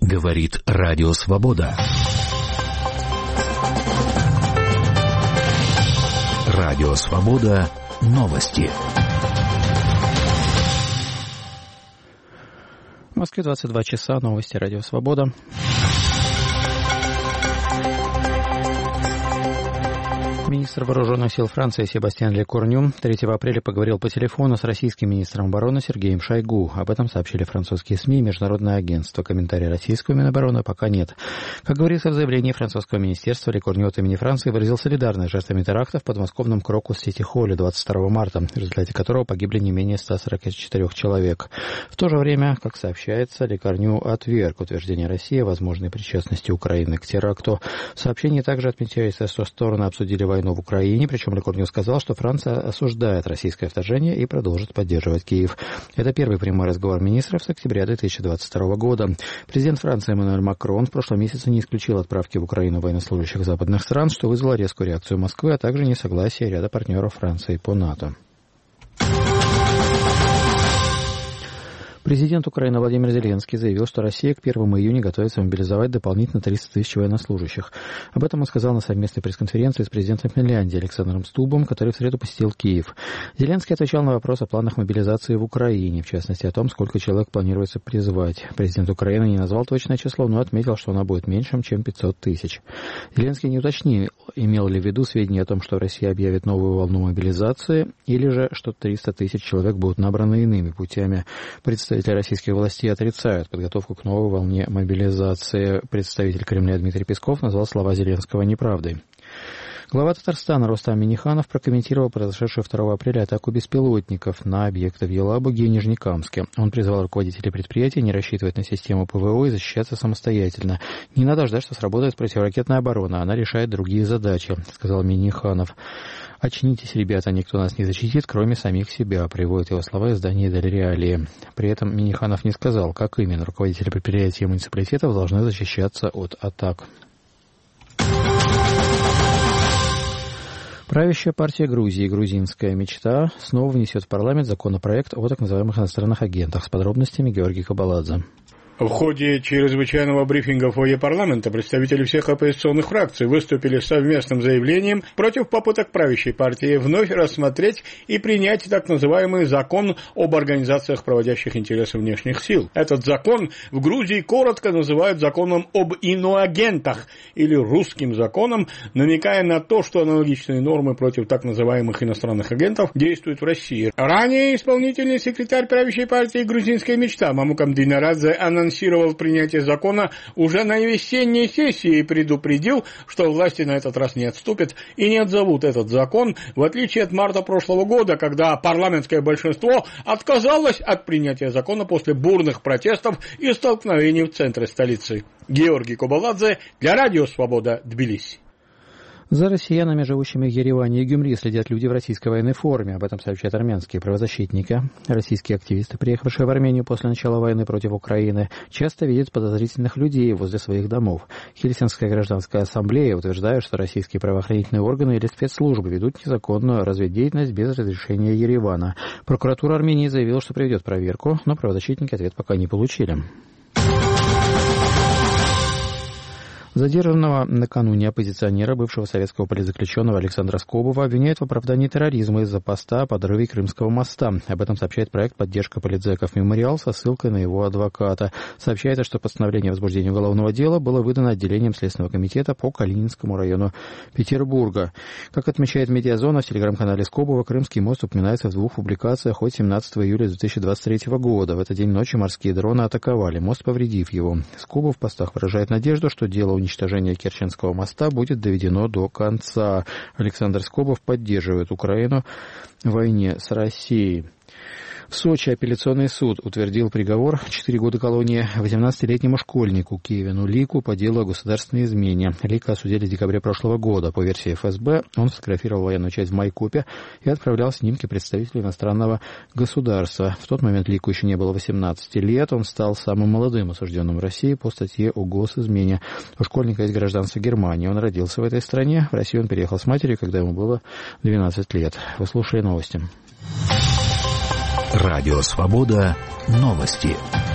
Говорит Радио Свобода. Радио Свобода. Новости. В Москве 22 часа. Новости Радио Свобода. Министр вооруженных сил Франции Себастьян Лекорню 3 апреля поговорил по телефону с российским министром обороны Сергеем Шойгу. Об этом сообщили французские СМИ и Международное агентство. Комментария российского Минобороны пока нет. Как говорится в заявлении французского министерства, Лекорню от имени Франции выразил солидарность с жертвами терактов в подмосковном Крокус-Сити-Холле 22 марта, в результате которого погибли не менее 144 человек. В то же время, как сообщается, Лекорню отверг утверждение России о возможной причастности Украины к теракту. В сообщении также отмечается, что стороны обсудили войну в Украине, причем Лекорню сказал, что Франция осуждает российское вторжение и продолжит поддерживать Киев. Это первый прямой разговор министров с октября 2022 года. Президент Франции Эммануэль Макрон в прошлом месяце не исключил отправки в Украину военнослужащих западных стран, что вызвало резкую реакцию Москвы, а также несогласие ряда партнеров Франции по НАТО. Президент Украины Владимир Зеленский заявил, что Россия к 1 июня готовится мобилизовать дополнительно 300 тысяч военнослужащих. Об этом он сказал на совместной пресс-конференции с президентом Финляндии Александром Стубом, который в среду посетил Киев. Зеленский отвечал на вопрос о планах мобилизации в Украине, в частности о том, сколько человек планируется призвать. Президент Украины не назвал точное число, но отметил, что оно будет меньшим, чем 500 тысяч. Зеленский не уточнил, имел ли в виду сведения о том, что Россия объявит новую волну мобилизации, или же, что 300 тысяч человек будут набраны иными путями. Представители российских властей отрицают подготовку к новой волне мобилизации. Представитель Кремля Дмитрий Песков назвал слова Зеленского неправдой. Глава Татарстана Рустам Минниханов прокомментировал произошедшую 2 апреля атаку беспилотников на объекты в Елабуге и Нижнекамске. Он призвал руководителей предприятия не рассчитывать на систему ПВО и защищаться самостоятельно. Не надо ждать, что сработает противоракетная оборона, она решает другие задачи, сказал Минниханов. «Очнитесь, ребята, никто нас не защитит, кроме самих себя», приводит его слова издание «Дель Реалии». При этом Минниханов не сказал, как именно руководители предприятий и муниципалитетов должны защищаться от атак. Правящая партия Грузии «Грузинская мечта» снова внесет в парламент законопроект о так называемых иностранных агентах. С подробностями Георгий Кабаладзе. В ходе чрезвычайного брифинга в фойе парламента представители всех оппозиционных фракций выступили с совместным заявлением против попыток правящей партии вновь рассмотреть и принять так называемый закон об организациях, проводящих интересы внешних сил. Этот закон в Грузии коротко называют законом об иноагентах или русским законом, намекая на то, что аналогичные нормы против так называемых иностранных агентов действуют в России. Ранее исполнительный секретарь правящей партии «Грузинская мечта» Мамукам Динарадзе анонсировал принятие закона уже на весенней сессии и предупредил, что власти на этот раз не отступят и не отзовут этот закон, в отличие от марта прошлого года, когда парламентское большинство отказалось от принятия закона после бурных протестов и столкновений в центре столицы. Георгий Кабаладзе для Радио Свобода, Тбилиси. За россиянами, живущими в Ереване и Гюмри, следят люди в российской военной форме. Об этом сообщают армянские правозащитники. Российские активисты, приехавшие в Армению после начала войны против Украины, часто видят подозрительных людей возле своих домов. Хельсинская гражданская ассамблея утверждает, что российские правоохранительные органы или спецслужбы ведут незаконную разведдеятельность без разрешения Еревана. Прокуратура Армении заявила, что проведет проверку, но правозащитники ответ пока не получили. Задержанного накануне оппозиционера, бывшего советского политзаключенного Александра Скобова, обвиняют в оправдании терроризма из-за поста о подрыве Крымского моста. Об этом сообщает проект «Поддержка политзеков Мемориал» со ссылкой на его адвоката. Сообщается, что постановление о возбуждении уголовного дела было выдано отделением Следственного комитета по Калининскому району Петербурга. Как отмечает Медиазона, в телеграм-канале Скобова Крымский мост упоминается в 2 публикациях от 17 июля 2023 года. В этот день ночью морские дроны атаковали мост, повредив его. Скобов в постах выражает надежду, что дело уничтожения Керченского моста будет доведено до конца. Александр Скобов поддерживает Украину в войне с Россией. В Сочи апелляционный суд утвердил приговор 4 года колонии 18-летнему школьнику Кевину Лику по делу о государственной измене. Лика осудили в декабре прошлого года. По версии ФСБ, он фотографировал военную часть в Майкопе и отправлял снимки представителей иностранного государства. В тот момент Лику еще не было 18 лет. Он стал самым молодым осужденным в России по статье о госизмене. У школьника есть гражданство Германии. Он родился в этой стране. В Россию он переехал с матерью, когда ему было 12 лет. Вы слушали новости. Радио Свобода. Новости.